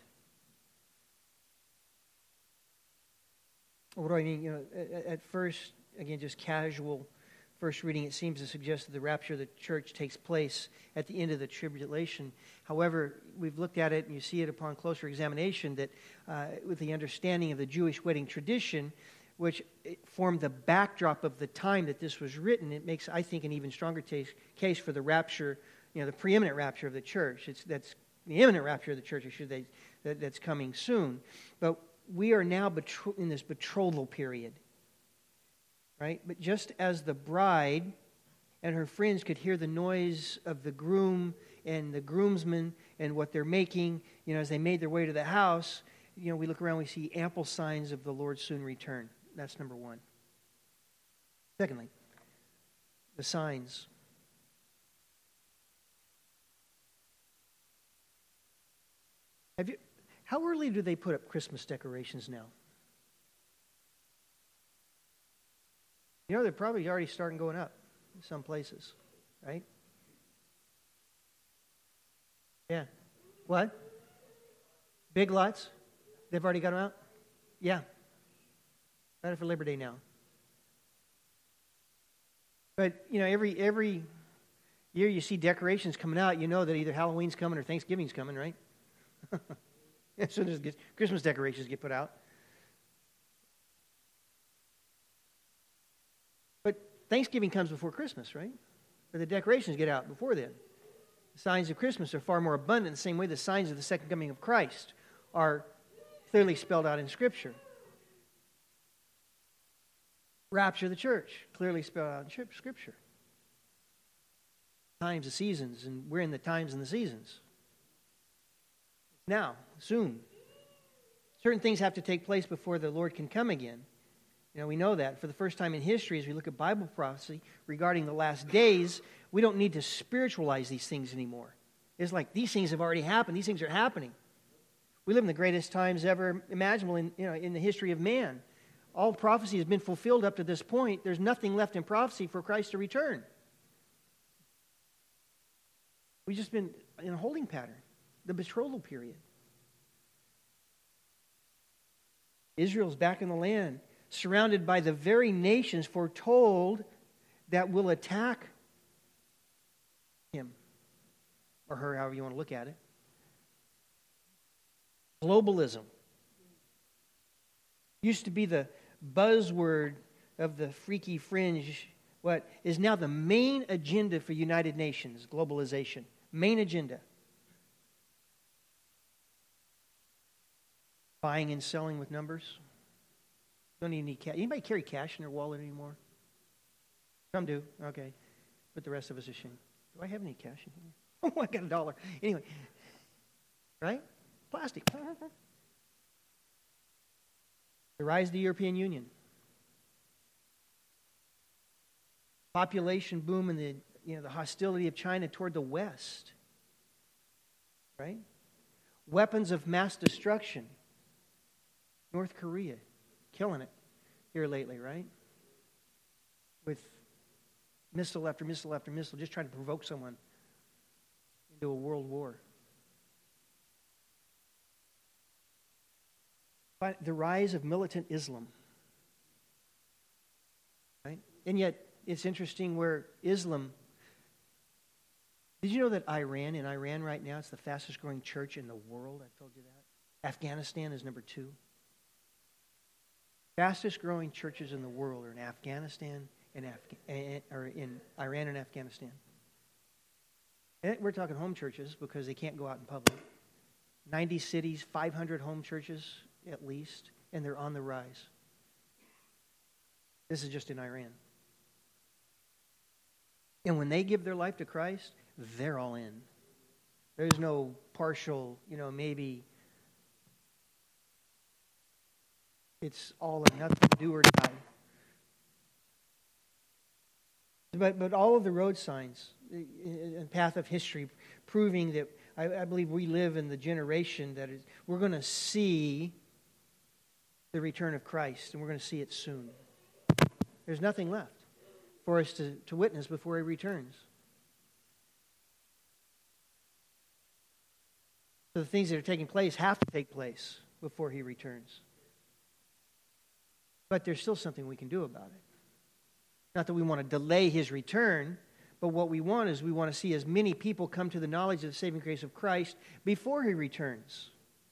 What do I mean? You know, at, at first, again, just casual first reading, it seems to suggest that the rapture of the church takes place at the end of the tribulation. However, we've looked at it, and you see it upon closer examination, that uh, with the understanding of the Jewish wedding tradition, which formed the backdrop of the time that this was written, it makes, I think, an even stronger t- case for the rapture, you know, the preeminent rapture of the church. It's that's the imminent rapture of the church, I should say, that, that's coming soon. But we are now betro- in this betrothal period, right? But just as the bride and her friends could hear the noise of the groom and the groomsmen and what they're making, you know, as they made their way to the house, you know, we look around, we see ample signs of the Lord's soon return. That's number one. Secondly, the signs. Have you? How early do they put up Christmas decorations now? You know, they're probably already starting going up in some places, right? Yeah. What? Big Lots? They've already got them out? Yeah. Ready for Labor Day now. But, you know, every every year you see decorations coming out, you know that either Halloween's coming or Thanksgiving's coming, right? As soon as Christmas decorations get put out. But Thanksgiving comes before Christmas, right? But the decorations get out before then. The signs of Christmas are far more abundant, the same way the signs of the second coming of Christ are clearly spelled out in Scripture. Rapture of the church, clearly spelled out in Scripture. Times, the seasons, and we're in the times and the seasons. Now, soon. Certain things have to take place before the Lord can come again. You know, we know that. For the first time in history, as we look at Bible prophecy regarding the last days, we don't need to spiritualize these things anymore. It's like these things have already happened. These things are happening. We live in the greatest times ever imaginable in, you know, in the history of man. All prophecy has been fulfilled up to this point. There's nothing left in prophecy for Christ to return. We've just been in a holding pattern. The betrothal period. Israel's back in the land, surrounded by the very nations foretold that will attack him or her, however you want to look at it. Globalism used to be the buzzword of the freaky fringe. What is now the main agenda for United Nations? Globalization. Main agenda. Buying and selling with numbers. Don't even need cash. Anybody carry cash in their wallet anymore? Some do. Okay. But the rest of us are ashamed. Do I have any cash in here? Oh, I got a dollar. Anyway. Right? Plastic. The rise of the European Union. Population boom and the, you know, the hostility of China toward the West. Right? Weapons of mass destruction. North Korea, killing it here lately, right? With missile after missile after missile, just trying to provoke someone into a world war. But the rise of militant Islam, right? And yet, it's interesting where Islam. Did you know that Iran, in Iran right now, it's the fastest growing church in the world? I told you that. Afghanistan is number two. Fastest growing churches in the world are in Afghanistan and Afga- or in Iran and Afghanistan. And we're talking home churches because they can't go out in public. ninety cities, five hundred home churches at least, and they're on the rise. This is just in Iran. And when they give their life to Christ, they're all in. There's no partial, you know, maybe It's all or nothing, do or die. But but all of the road signs and path of history proving that I, I believe we live in the generation that is, we're going to see the return of Christ, and we're going to see it soon. There's nothing left for us to, to witness before He returns. So the things that are taking place have to take place before He returns. But there's still something we can do about it. Not that we want to delay His return, but what we want is we want to see as many people come to the knowledge of the saving grace of Christ before He returns.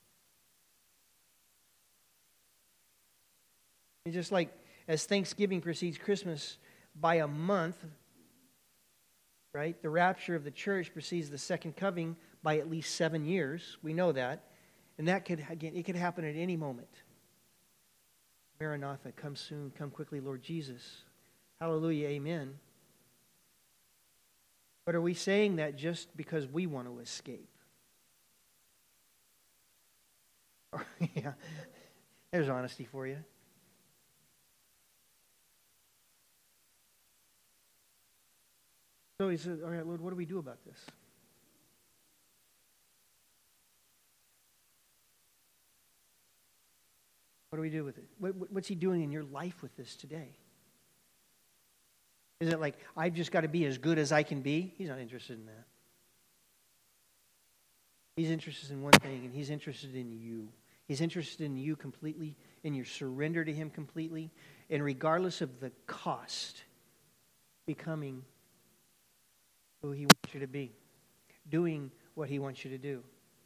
And just like as Thanksgiving precedes Christmas by a month, right? The rapture of the church precedes the second coming by at least seven years. We know that. And that could, again, it could happen at any moment. Maranatha, come soon, come quickly, Lord Jesus. Hallelujah, amen. But are we saying that just because we want to escape? Yeah, there's honesty for you. So he said, all right, Lord, what do we do about this? What do we do with it? What, what's He doing in your life with this today? Is it like, I've just got to be as good as I can be? He's not interested in that. He's interested in one thing, and He's interested in you. He's interested in you completely, in your surrender to Him completely, and regardless of the cost, becoming who He wants you to be, doing what He wants you to do,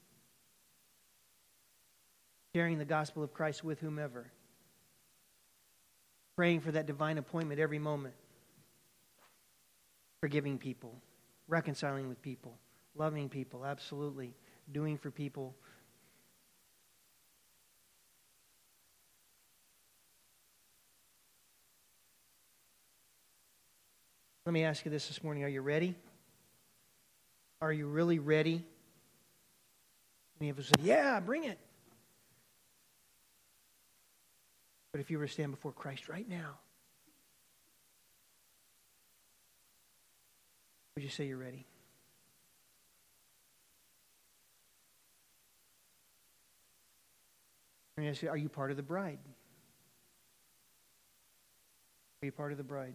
sharing the gospel of Christ with whomever, praying for that divine appointment every moment, forgiving people, reconciling with people, loving people, absolutely, doing for people. Let me ask you this this morning. Are you ready? Are you really ready? Many of us said, yeah, bring it. But if you were to stand before Christ right now, would you say you're ready? Let me ask you, are you part of the bride? Are you part of the bride?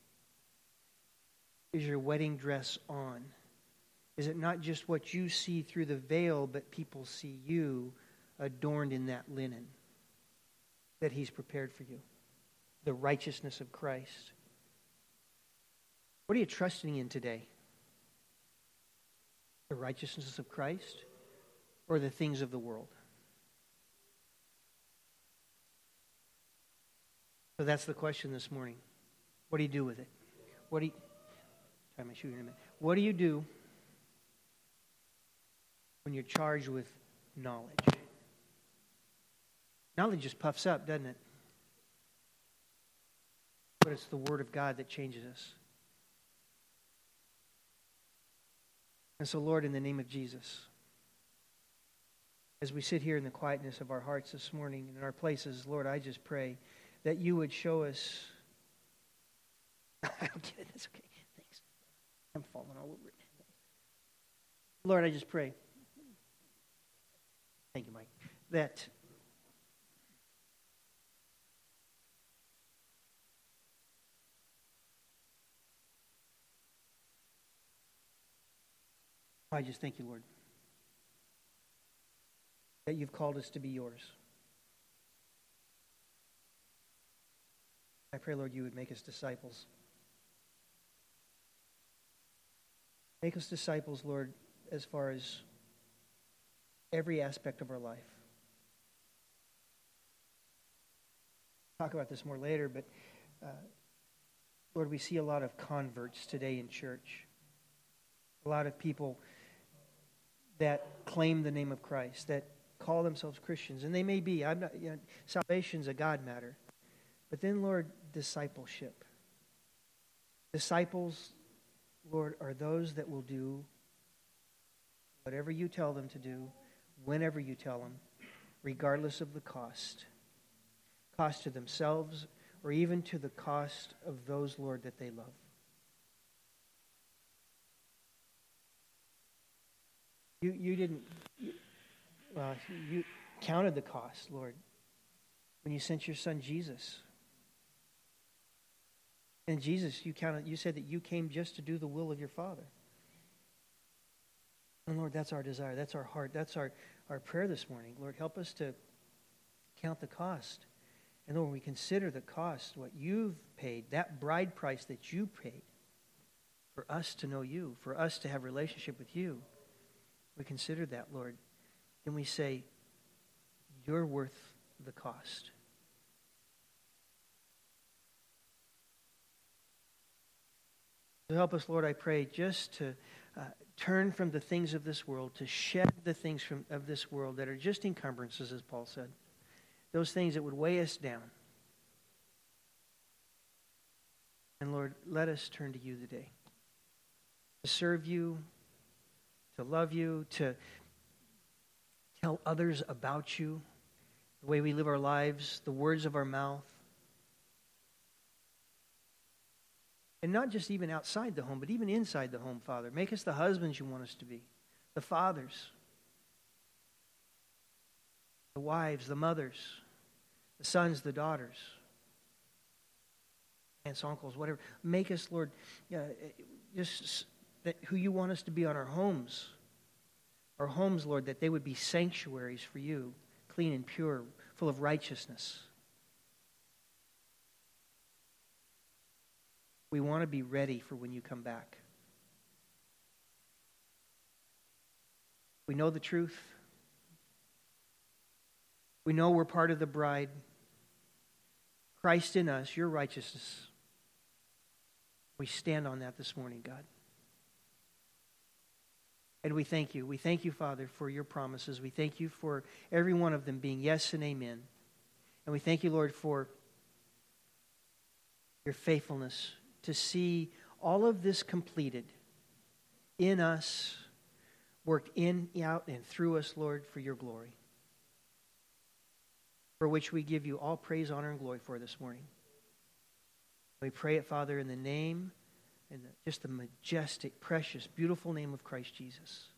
Is your wedding dress on? Is it not just what you see through the veil, but people see you adorned in that linen that He's prepared for you? The righteousness of Christ. What are you trusting in today? The righteousness of Christ or the things of the world? So that's the question this morning. What do you do with it? What do you... Try my shoe in a minute. What do you do when you're charged with knowledge? Knowledge just puffs up, doesn't it? But it's the Word of God that changes us. And so, Lord, in the name of Jesus, as we sit here in the quietness of our hearts this morning and in our places, Lord, I just pray that you would show us... I don't get it. That's okay. Thanks. I'm falling all over it. Lord, I just pray. Thank you, Mike. That... I just thank you, Lord, that you've called us to be yours. I pray, Lord, you would make us disciples. Make us disciples, Lord, as far as every aspect of our life. Talk about this more later, but uh, Lord, we see a lot of converts today in church. A lot of people that claim the name of Christ, that call themselves Christians, and they may be. I'm not. You know, salvation's a God matter, but then, Lord, discipleship. Disciples, Lord, are those that will do whatever you tell them to do, whenever you tell them, regardless of the cost. cost to themselves, or even to the cost of those, Lord, that they love. You, you didn't, you, well, you counted the cost, Lord, when you sent your son Jesus. And Jesus, you counted, you said that you came just to do the will of your Father. And Lord, that's our desire. That's our heart. That's our, our prayer this morning. Lord, help us to count the cost. And Lord, we consider the cost, what you've paid, that bride price that you paid for us to know you, for us to have a relationship with you. We consider that, Lord. Then we say, you're worth the cost. So help us, Lord, I pray, just to uh, turn from the things of this world, to shed the things from of this world that are just encumbrances, as Paul said. Those things that would weigh us down. And Lord, let us turn to you today. To serve you, to love you, to tell others about you, the way we live our lives, the words of our mouth. And not just even outside the home, but even inside the home, Father. Make us the husbands you want us to be, the fathers, the wives, the mothers, the sons, the daughters, aunts, uncles, whatever. Make us, Lord, uh, just that who you want us to be on our homes. Our homes, Lord, that they would be sanctuaries for you, clean and pure, full of righteousness. We want to be ready for when you come back. We know the truth. We know we're part of the bride. Christ in us, your righteousness. We stand on that this morning, God. And we thank you. We thank you, Father, for your promises. We thank you for every one of them being yes and amen. And we thank you, Lord, for your faithfulness to see all of this completed in us, worked in, out, and through us, Lord, for your glory, for which we give you all praise, honor, and glory for this morning. We pray it, Father, in the name, in the, just the majestic, precious, beautiful name of Christ Jesus.